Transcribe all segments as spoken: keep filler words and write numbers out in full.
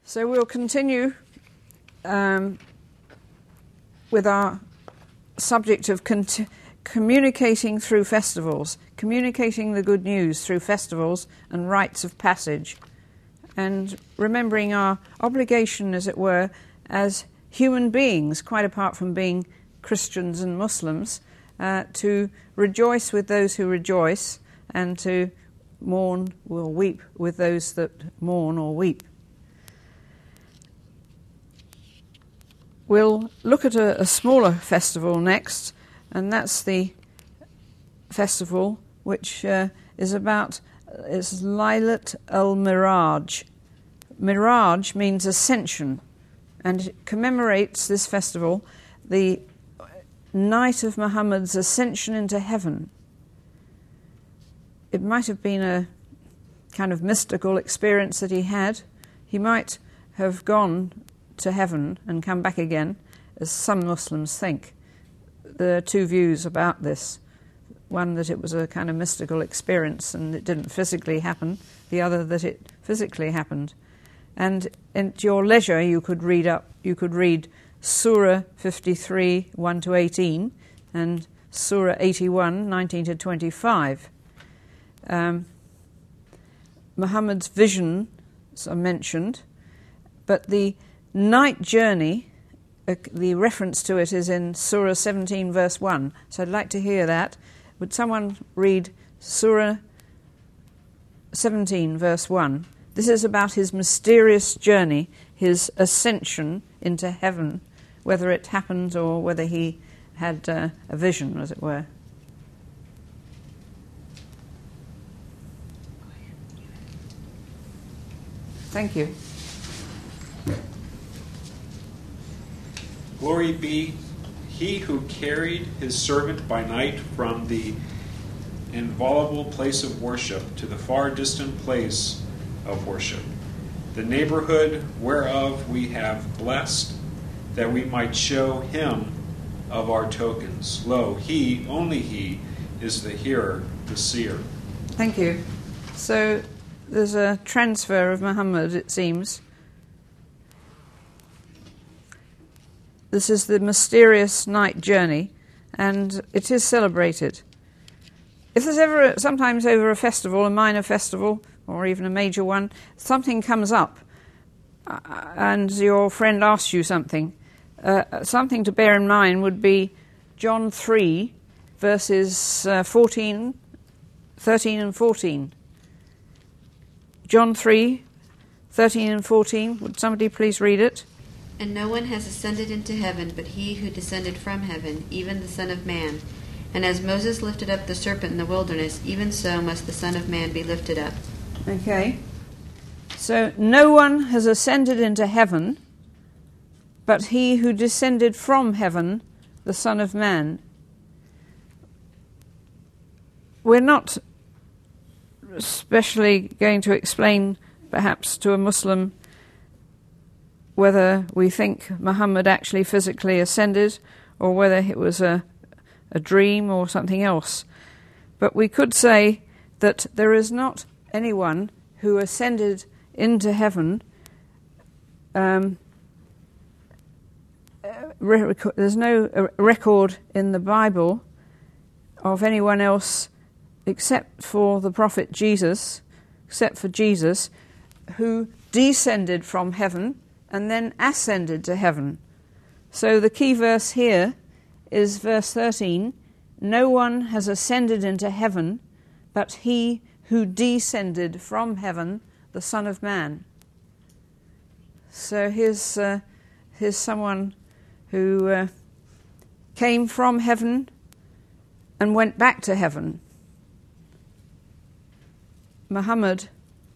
So we'll continue um, with our subject of cont- communicating through festivals, communicating the good news through festivals and rites of passage, and remembering our obligation, as it were, as human beings, quite apart from being Christians and Muslims, uh, to rejoice with those who rejoice and to mourn or weep with those that mourn or weep. We'll look at a, a smaller festival next, and that's the festival which uh, is about, is Laylat al-Miraj. Miraj means ascension, and it commemorates this festival the night of Muhammad's ascension into heaven. It might have been a kind of mystical experience that he had. He might have gone to heaven and come back again, as some Muslims think. There are two views about this. One, that it was a kind of mystical experience and it didn't physically happen. The other, that it physically happened. And at your leisure, you could read up. You could read Surah fifty-three, one to eighteen, and Surah eighty-one, nineteen to twenty-five. Um, Muhammad's visions are mentioned, but the night journey, uh, the reference to it is in Surah seventeen, verse one. So I'd like to hear that. Would someone read Surah seventeen, verse one? This is about his mysterious journey, his ascension into heaven, whether it happened or whether he had uh, a vision, as it were. Thank you. Glory be he who carried his servant by night from the inviolable place of worship to the far distant place of worship, the neighborhood whereof we have blessed, that we might show him of our tokens. Lo, he, only he, is the hearer, the seer. Thank you. So there's a transfer of Muhammad, it seems. This is the mysterious night journey, and it is celebrated. If there's ever, sometimes over a festival, a minor festival, or even a major one, something comes up, uh, and your friend asks you something, uh, something to bear in mind would be John three, verses uh, fourteen, thirteen and fourteen. John three, thirteen and fourteen. Would somebody please read it? And no one has ascended into heaven but he who descended from heaven, even the Son of Man. And as Moses lifted up the serpent in the wilderness, even so must the Son of Man be lifted up. Okay. So no one has ascended into heaven but he who descended from heaven, the Son of Man. We're not especially going to explain, perhaps, to a Muslim whether we think Muhammad actually physically ascended or whether it was a, a dream or something else. But we could say that there is not anyone who ascended into heaven. Um, there's no record in the Bible of anyone else except for the prophet Jesus, except for Jesus, who descended from heaven and then ascended to heaven. So the key verse here is verse thirteen. No one has ascended into heaven but he who descended from heaven, the Son of Man. So here's, uh, here's someone who uh, came from heaven and went back to heaven. Muhammad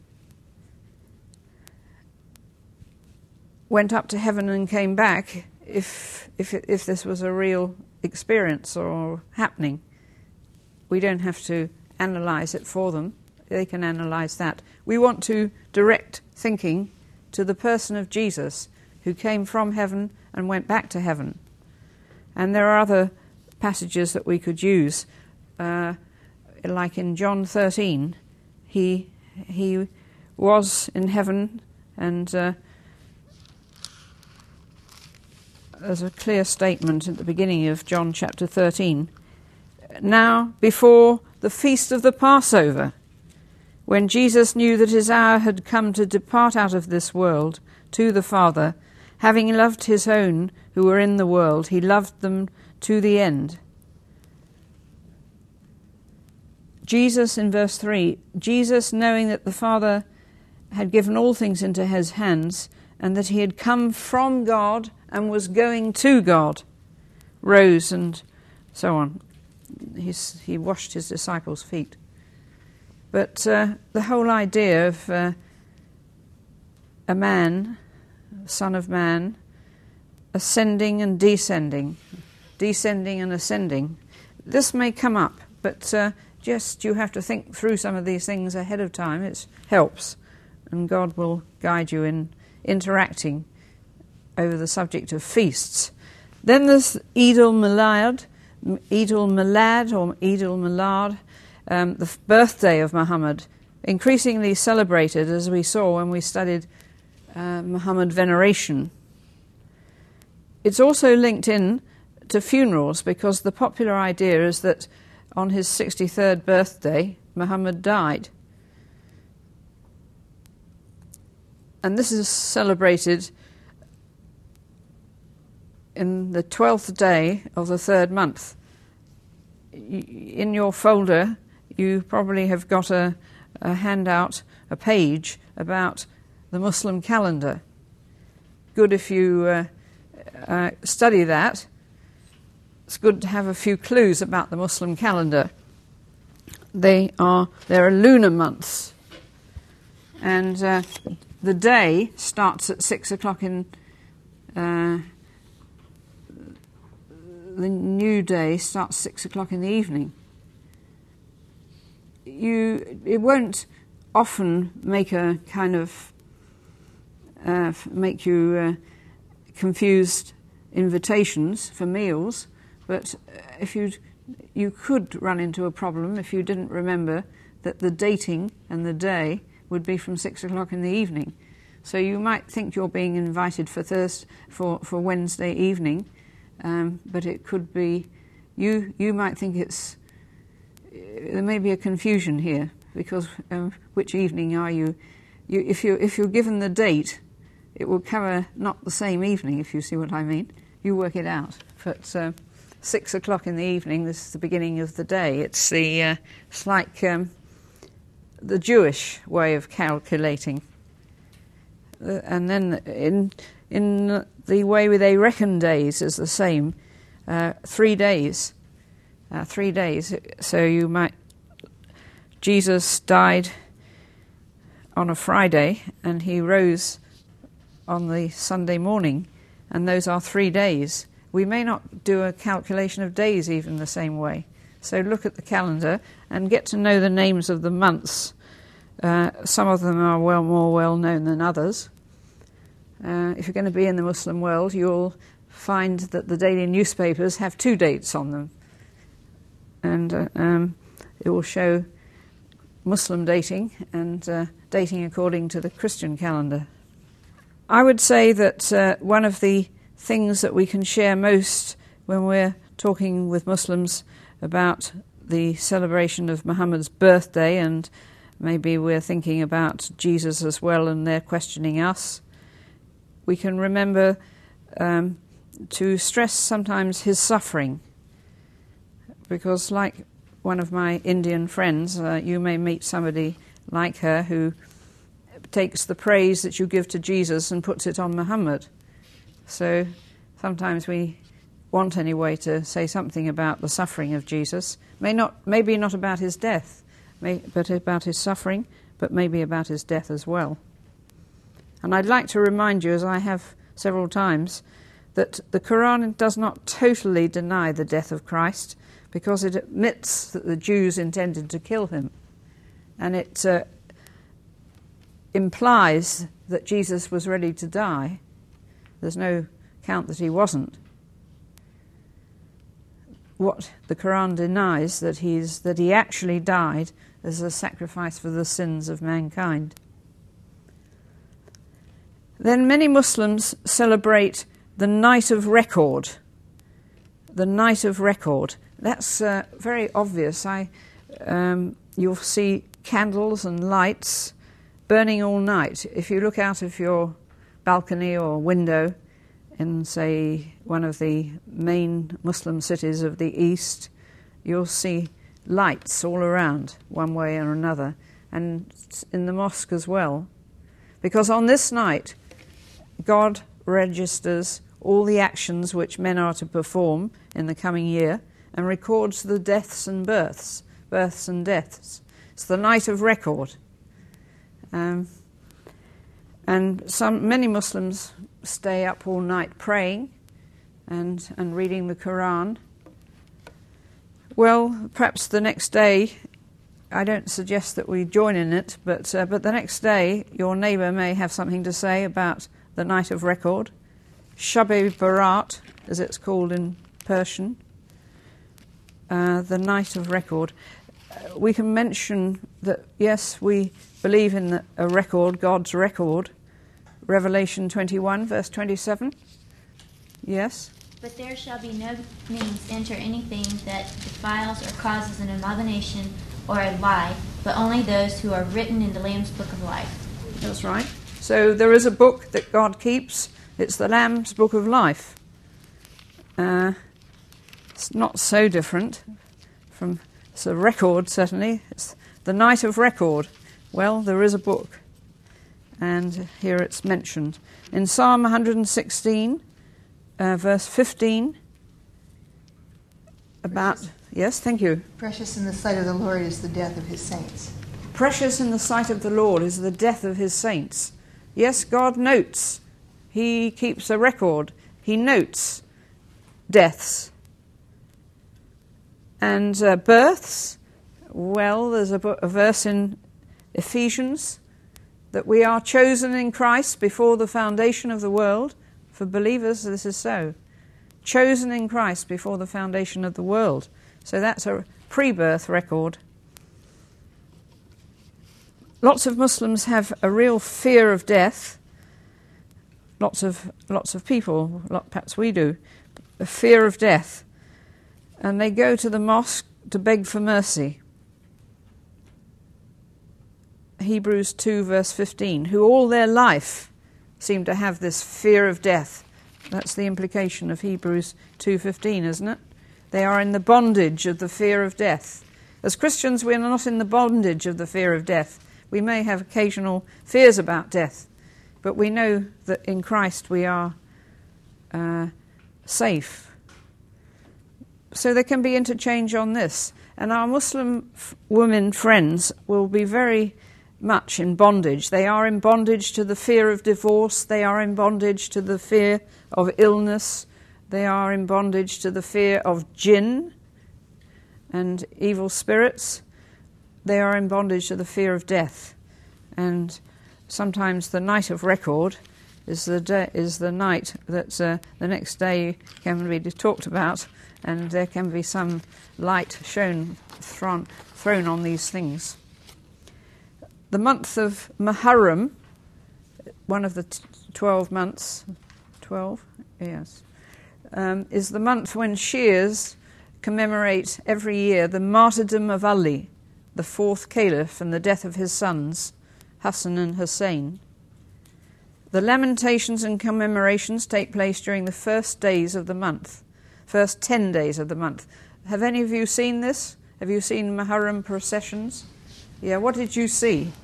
went up to heaven and came back if if if this was a real experience or happening. We don't have to analyze it for them. They can analyze that. We want to direct thinking to the person of Jesus, who came from heaven and went back to heaven. And there are other passages that we could use, uh, like in John thirteen. He he was in heaven and uh, there's a clear statement at the beginning of John chapter thirteen. Now, before the feast of the Passover, when Jesus knew that his hour had come to depart out of this world to the Father, having loved his own who were in the world, he loved them to the end. Jesus, in verse three, Jesus, knowing that the Father had given all things into his hands, and that he had come from God and was going to God, rose and so on. He's, he washed his disciples' feet. But uh, the whole idea of uh, a man, Son of Man, ascending and descending, descending and ascending, this may come up, but uh, just you have to think through some of these things ahead of time. It helps, and God will guide you in interacting over the subject of feasts. Then there's Eid al-Milad, Eid al-Milad or Eid al-Milad, um, the birthday of Muhammad, increasingly celebrated, as we saw when we studied uh, Muhammad veneration. It's also linked in to funerals, because the popular idea is that on his sixty-third birthday, Muhammad died. And this is celebrated in the twelfth day of the third month. In your folder, you probably have got a, a handout, a page about the Muslim calendar. Good if you uh, uh, study that. It's good to have a few clues about the Muslim calendar. They are there are lunar months, and uh, the day starts at six o'clock in. Uh, the new day starts six o'clock in the evening. You it won't often make a kind of uh, make you uh, confused invitations for meals. But if you you could run into a problem if you didn't remember that the dating and the day would be from six o'clock in the evening. So you might think you're being invited for Thursday, for, for Wednesday evening, um, but it could be you you might think it's there may be a confusion here, because um, which evening are you? You if you if you're given the date, it will cover not the same evening, if you see what I mean. You work it out, but. Uh, Six o'clock in the evening, this is the beginning of the day. It's the uh, it's like um, the Jewish way of calculating. Uh, and then in in the way they reckon days is the same. Uh, three days. Uh, three days. So you might... Jesus died on a Friday, and he rose on the Sunday morning, and those are three days. We may not do a calculation of days even the same way. So look at the calendar and get to know the names of the months. Uh, some of them are well more well known than others. Uh, if you're going to be in the Muslim world, you'll find that the daily newspapers have two dates on them. And uh, um, it will show Muslim dating and uh, dating according to the Christian calendar. I would say that uh, one of the things that we can share most when we're talking with Muslims about the celebration of Muhammad's birthday, and maybe we're thinking about Jesus as well and they're questioning us, we can remember um, to stress sometimes his suffering, because like one of my Indian friends, uh, you may meet somebody like her who takes the praise that you give to Jesus and puts it on Muhammad. So sometimes we want anyway to say something about the suffering of Jesus. May not, maybe not about his death, may, but about his suffering, but maybe about his death as well. And I'd like to remind you, as I have several times, that the Quran does not totally deny the death of Christ, because it admits that the Jews intended to kill him. And it uh, implies that Jesus was ready to die. There's no count that he wasn't. What the Quran denies that he's that he actually died as a sacrifice for the sins of mankind. Then many Muslims celebrate the night of record. The night of record. That's uh, very obvious. I, um, you'll see candles and lights burning all night. If you look out of your balcony or window in, say, one of the main Muslim cities of the East, you'll see lights all around, one way or another, and in the mosque as well. Because on this night, God registers all the actions which men are to perform in the coming year and records the deaths and births, births and deaths. It's the night of record. Um, and some many Muslims stay up all night praying and, and reading the Quran. Well, perhaps the next day, I don't suggest that we join in it, but uh, but the next day your neighbour may have something to say about the night of record, Shab-e Barat, as it's called in Persian, uh, the night of record. Uh, we can mention that, yes, we believe in the, a record, God's record, Revelation twenty-one, verse twenty-seven. Yes? But there shall be no means enter anything that defiles or causes an abomination or a lie, but only those who are written in the Lamb's Book of Life. That's right. So there is a book that God keeps. It's the Lamb's Book of Life. Uh, it's not so different from, it's a record, certainly. It's the night of record. Well, there is a book. And here it's mentioned. In Psalm one hundred sixteen, uh, verse fifteen, about... Precious. Yes, thank you. Precious in the sight of the Lord is the death of his saints. Precious in the sight of the Lord is the death of his saints. Yes, God notes. He keeps a record. He notes deaths. And uh, births, well, there's a, a verse in Ephesians that we are chosen in Christ before the foundation of the world. For believers, this is so. Chosen in Christ before the foundation of the world. So that's a pre-birth record. Lots of Muslims have a real fear of death. Lots of lots of people, lot, perhaps we do, a fear of death. And they go to the mosque to beg for mercy. Hebrews two, verse fifteen, who all their life seem to have this fear of death. That's the implication of Hebrews two fifteen, isn't it? They are in the bondage of the fear of death. As Christians, we are not in the bondage of the fear of death. We may have occasional fears about death, but we know that in Christ we are uh, safe. So there can be interchange on this. And our Muslim f- women friends will be very much in bondage. They are in bondage to the fear of divorce. They are in bondage to the fear of illness. They are in bondage to the fear of jinn and evil spirits. They are in bondage to the fear of death. And sometimes the night of record is the de- is the night that uh, the next day can be talked about, and there can be some light shown, thrown, thrown on these things. The month of Muharram, one of the t- twelve months, twelve, yes, um, is the month when Shias commemorate every year the martyrdom of Ali, the fourth caliph, and the death of his sons, Hassan and Hussein. The lamentations and commemorations take place during the first days of the month, first ten days of the month. Have any of you seen this? Have you seen Muharram processions? Yeah, what did you see?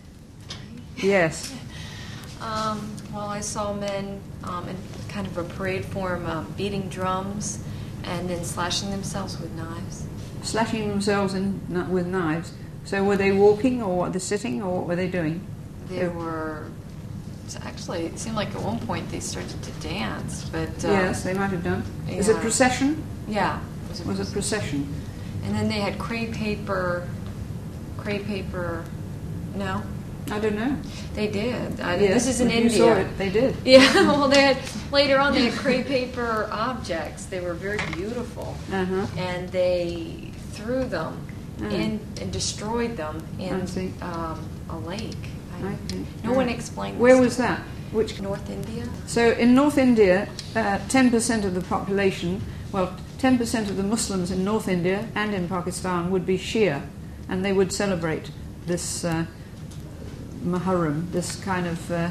Yes. Um, well, I saw men um, in kind of a parade form uh, beating drums and then slashing themselves with knives. Slashing themselves in, with knives. So were they walking, or were they sitting, or what were they doing? They were... Actually, it seemed like at one point they started to dance, but... Uh, yes, they might have done. Yeah. Is it procession? Yeah. It was a, was a procession. And then they had crepe paper... Crepe paper... No? I don't know. They did. I, yes, this is in you India. Saw it. They did. Yeah, well, they had... Later on, they had crepe paper objects. They were very beautiful. Uh-huh. And they threw them uh-huh. in and destroyed them in um, a lake. I think. No yeah. one explained this. Where was that? Which North India? So in North India, uh, ten percent of the population, well, ten percent of the Muslims in North India and in Pakistan would be Shia, and they would celebrate this uh, Muharram, this kind of, uh,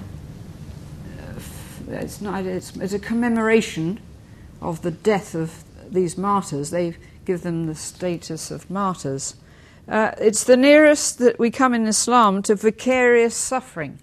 it's not, it's, it's a commemoration of the death of these martyrs. They give them the status of martyrs. Uh, it's the nearest that we come in Islam to vicarious suffering.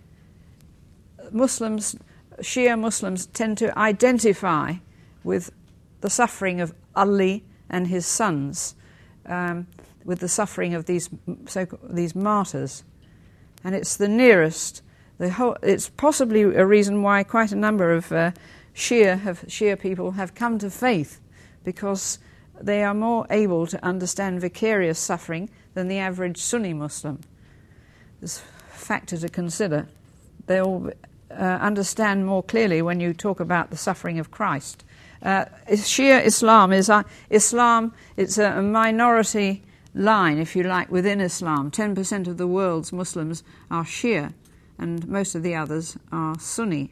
Muslims, Shia Muslims, tend to identify with the suffering of Ali and his sons, um, with the suffering of these so these martyrs, and it's the nearest. The whole, it's possibly a reason why quite a number of uh, Shia have Shia people have come to faith, because they are more able to understand vicarious suffering than the average Sunni Muslim. There's a factor to consider. They'll Uh, understand more clearly when you talk about the suffering of Christ. Uh, Shia Islam is uh, Islam. It's a, a minority line, if you like, within Islam. Ten percent of the world's Muslims are Shia, and most of the others are Sunni.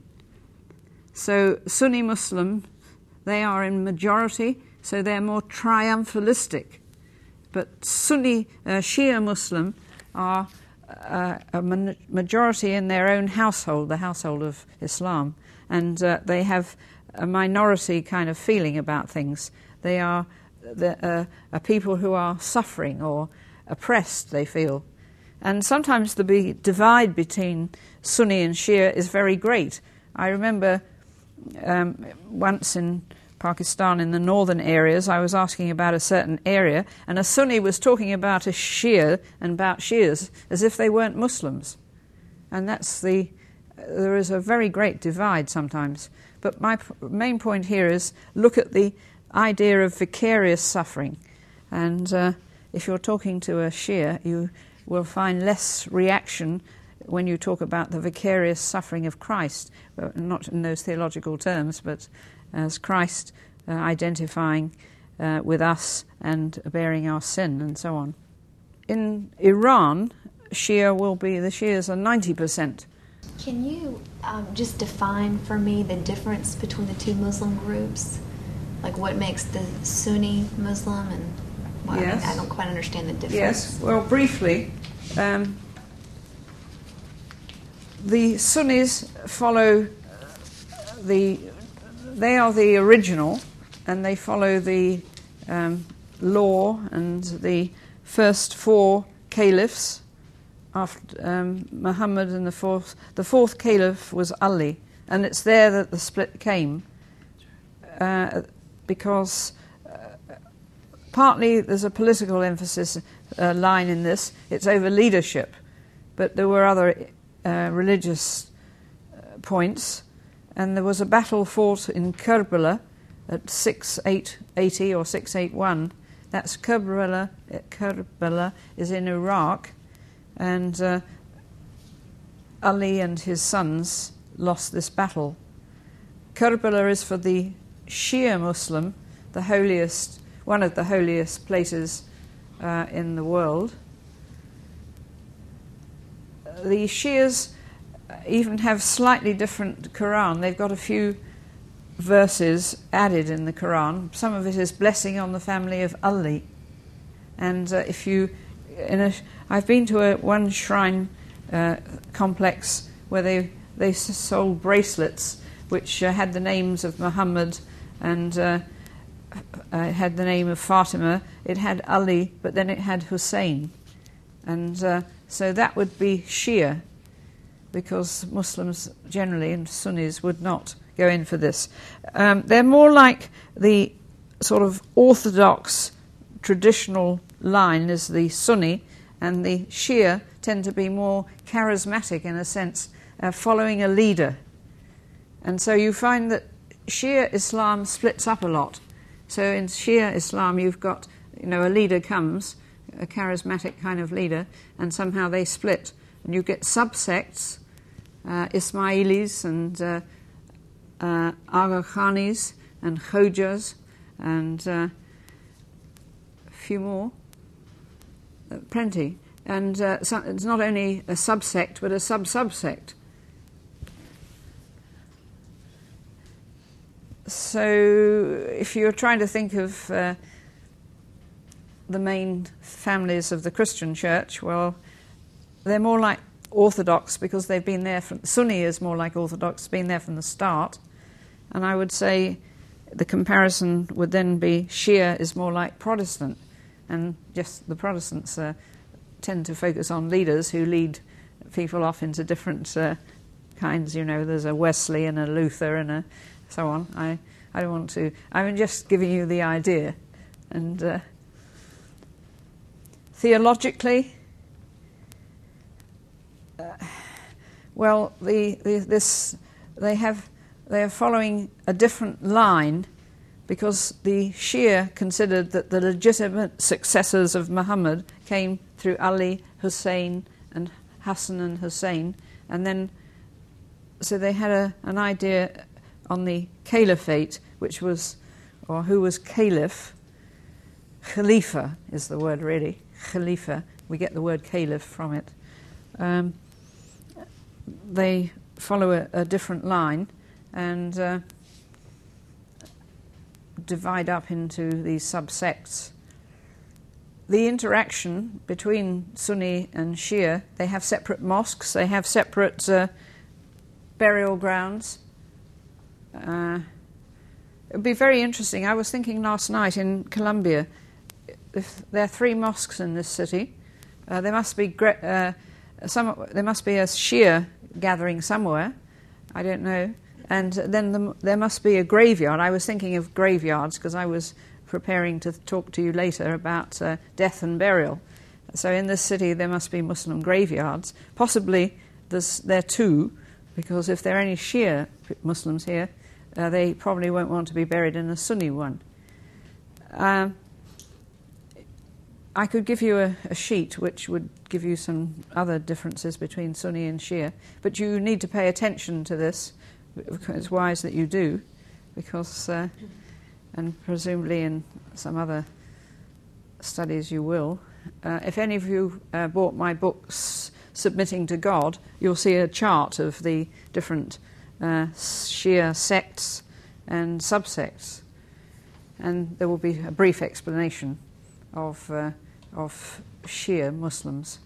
So Sunni Muslim, they are in majority, so they're more triumphalistic. But Sunni uh, Shia Muslim are Uh, a man- majority in their own household, the household of Islam, and uh, they have a minority kind of feeling about things. They are the, uh, a people who are suffering or oppressed, they feel. And sometimes the be- divide between Sunni and Shia is very great. I remember um, once in Pakistan, in the northern areas, I was asking about a certain area, and a Sunni was talking about a Shia and about Shias as if they weren't Muslims. And that's the, there is a very great divide sometimes. But my p- main point here is look at the idea of vicarious suffering. And uh, if you're talking to a Shia, you will find less reaction when you talk about the vicarious suffering of Christ, well, not in those theological terms, but as Christ uh, identifying uh, with us and bearing our sin and so on. In Iran, Shia will be, the Shias are ninety percent. Can you um, just define for me the difference between the two Muslim groups? Like what makes the Sunni Muslim and well, Yes. I, mean, I don't quite understand the difference. Yes, well, briefly, um, the Sunnis follow the, they are the original, and they follow the um, law and the first four caliphs after um, Muhammad, and the fourth, the fourth caliph was Ali, and it's there that the split came, uh, because uh, partly there's a political emphasis uh, line in this. It's over leadership, but there were other uh, religious uh, points, and there was a battle fought in Karbala at six eight eighty or six eighty-one. That's Karbala. Karbala is in Iraq, and uh, Ali and his sons lost this battle. Karbala is for the Shia Muslim, the holiest, one of the holiest places uh, in the world. The Shias even have slightly different Quran. They've got a few verses added in the Quran. Some of it is blessing on the family of Ali. And uh, if you, in a, I've been to a, one shrine uh, complex where they they sold bracelets which uh, had the names of Muhammad and uh, uh, had the name of Fatima. It had Ali, but then it had Hussein, and uh, so that would be Shia, because Muslims generally and Sunnis would not go in for this. Um, they're more like the sort of orthodox traditional line is the Sunni, and the Shia tend to be more charismatic in a sense, uh, following a leader. And so you find that Shia Islam splits up a lot. So in Shia Islam you've got, you know, a leader comes, a charismatic kind of leader, and somehow they split. And you get subsects, uh, Ismailis and uh, uh, Aga Khanis and Khojas and uh, a few more, uh, plenty. And uh, so it's not only a subsect, but a sub-subsect. so if you're trying to think of uh, the main families of the Christian church, well, they're more like Orthodox because they've been there from... Sunni is more like Orthodox, been there from the start. And I would say the comparison would then be Shia is more like Protestant. And just the Protestants uh, tend to focus on leaders who lead people off into different uh, kinds. You know, there's a Wesley and a Luther and a so on. I, I don't want to... I'm just giving you the idea. And uh, theologically... Uh, well, the, the this they have they are following a different line because the Shia considered that the legitimate successors of Muhammad came through Ali, Hussein, and Hassan and Hussein, and then so they had a, an idea on the caliphate, which was or who was caliph. Khalifa is the word really. Khalifa. We get the word caliph from it. Um, they follow a, a different line and uh, divide up into these subsects. The interaction between Sunni and Shia, they have separate mosques, they have separate uh, burial grounds. Uh, it would be very interesting. I was thinking last night in Colombia, if there are three mosques in this city, uh, there must be gre- uh, Some, there must be a Shia gathering somewhere, I don't know, and then the, there must be a graveyard. I was thinking of graveyards because I was preparing to talk to you later about uh, death and burial. So in this city there must be Muslim graveyards. Possibly there's, there are two, because if there are any Shia Muslims here, uh, they probably won't want to be buried in a Sunni one. Um, I could give you a, a sheet which would give you some other differences between Sunni and Shia, but you need to pay attention to this. It's wise that you do, because, uh, and presumably in some other studies you will. Uh, if any of you uh, bought my books, Submitting to God, you'll see a chart of the different uh, Shia sects and subsects, and there will be a brief explanation of uh, of Shia Muslims.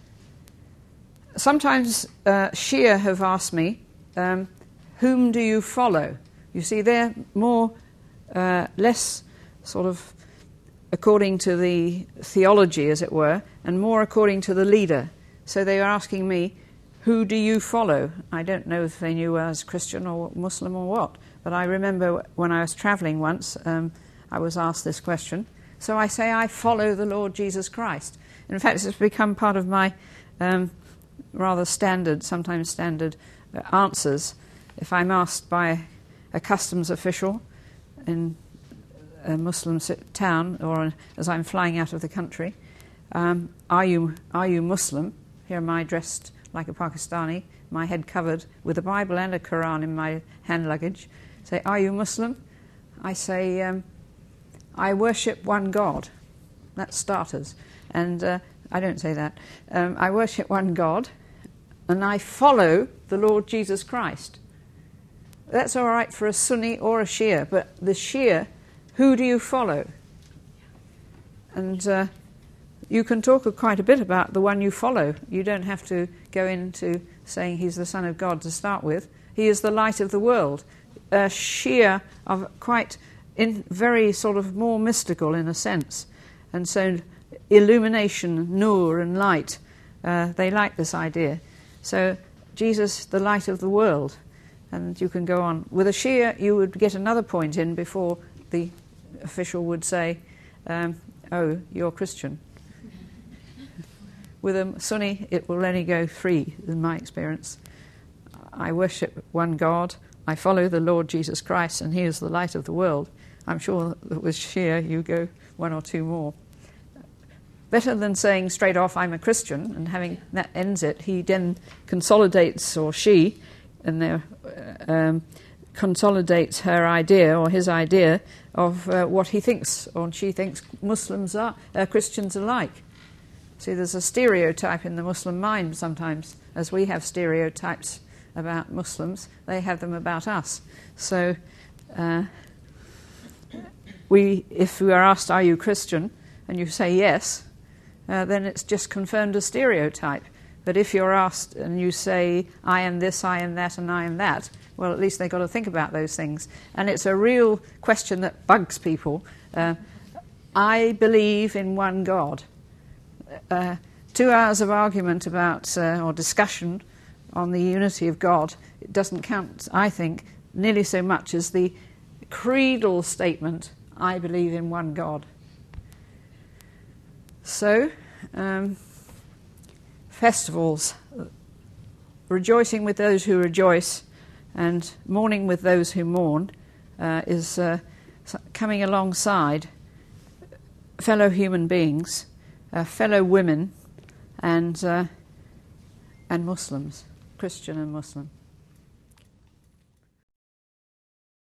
Sometimes uh, Shia have asked me, um, whom do you follow? You see, they're more, uh, less sort of according to the theology, as it were, and more according to the leader. So they are asking me, who do you follow? I don't know if they knew I was Christian or Muslim or what, but I remember when I was travelling once, um, I was asked this question. So I say, I follow the Lord Jesus Christ. In fact, it's become part of my um, rather standard, sometimes standard uh, answers. If I'm asked by a customs official in a Muslim town, or as I'm flying out of the country, um, are you are you Muslim? Here am I dressed like a Pakistani, my head covered with a Bible and a Quran in my hand luggage. Say, are you Muslim? I say, um, I worship one God. That's starters. And uh, I don't say that. Um, I worship one God, and I follow the Lord Jesus Christ. That's all right for a Sunni or a Shia, but the Shia, who do you follow? And uh, you can talk quite a bit about the one you follow. You don't have to go into saying he's the Son of God to start with. He is the light of the world. Uh, Shia are quite... in very sort of more mystical in a sense. And so illumination, nur and light, uh, they like this idea. So Jesus, the light of the world. And you can go on. With a Shia, you would get another point in before the official would say, um, oh, you're Christian. With a Sunni, it will only go three, in my experience. I worship one God, I follow the Lord Jesus Christ, and he is the light of the world. I'm sure that with Shia you go one or two more. Better than saying straight off, I'm a Christian, and having that ends it, he then consolidates, or she, and there, um, consolidates her idea, or his idea, of uh, what he thinks, or she thinks Muslims are, uh, Christians are like. See, there's a stereotype in the Muslim mind sometimes, as we have stereotypes about Muslims, they have them about us. So Uh, we, if we are asked, "Are you Christian?" and you say yes, uh, then it's just confirmed a stereotype. But if you're asked and you say, "I am this, I am that, and I am that," well, at least they've got to think about those things. And it's a real question that bugs people. Uh, I believe in one God. Uh, two hours of argument about, uh, or discussion on the unity of God, it doesn't count, I think, nearly so much as the creedal statement, "I believe in one God." So, um, festivals, rejoicing with those who rejoice and mourning with those who mourn, uh, is uh, coming alongside fellow human beings, uh, fellow women, and uh, and Muslims, Christian and Muslim.